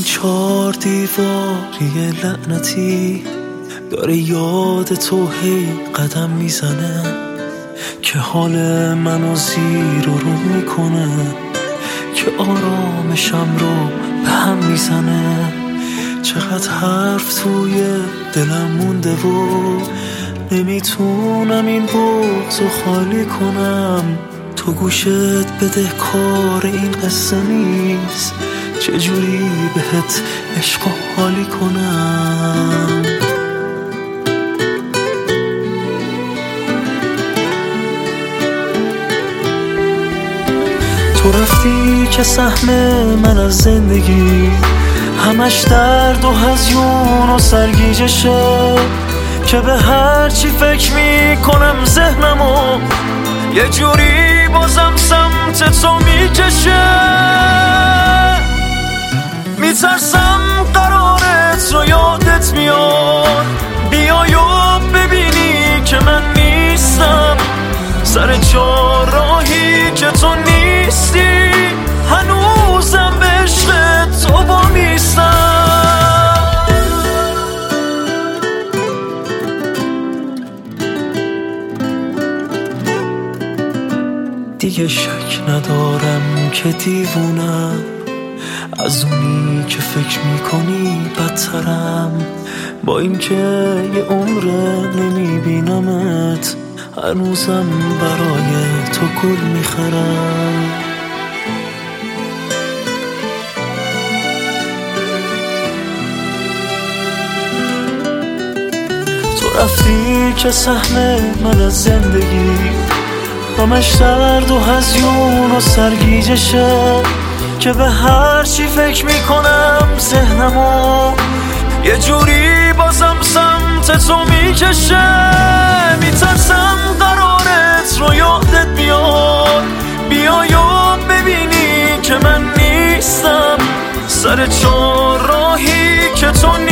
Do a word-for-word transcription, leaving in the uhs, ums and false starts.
این چار دیواری لعنتی داره یاد تو هی قدم میزنه که حال منو زیر و رو میکنه، که آرامشم رو به هم میزنه. چقدر حرف توی دلم مونده و نمیتونم این بغضو خالی کنم. تو گوشت بده کار این قصه نیست، چجوری بهت عشق و حالی کنم. تو رفتی که سهم من از زندگی همش درد و هزیون و سرگیجشه، که به هر چی فکر میکنم ذهنمو یه جوری بازم سمت تو میکشه. میترسم قرارت رو یادت میاد بیای و ببینی که من نیستم، سر چهار راهی که تو نیستی هنوزم به عشق تو با میستم. دیگه شک ندارم که دیوونم، از اونی که فکر میکنی بدترم. با این که یه عمره نمیبینمت هنوزم برای تو گل میخرم. تو رفتی که سهم من از زندگی همش درد و هزیون و سرگیجشه، که به هر چی فکر میکنم ذهنمو یه جوری بازم سمت تو میکشه. میترسم قرارت رو یادت بیاد بیای و ببینی که من نیستم، سر چهار راهی که تو نیستی